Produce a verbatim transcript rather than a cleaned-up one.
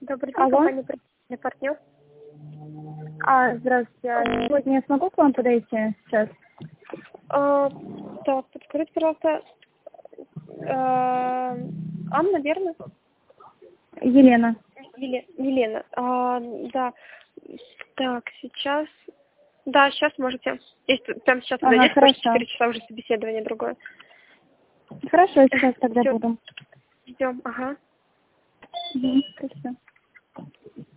Добрый день, Алло. компания «Профессиональный партнер». А, здравствуйте. А сегодня я смогу к вам подойти сейчас? А, так, подскажите, пожалуйста, а, Анна, верно? Елена. Еле- Елена. А, да. Так, сейчас... Да, сейчас можете. Если прямо сейчас Ага, подойдете, потому что хорошо. четыре часа уже собеседование другое. Хорошо, сейчас тогда Всё, буду. ждем, ага. Мгм, спасибо.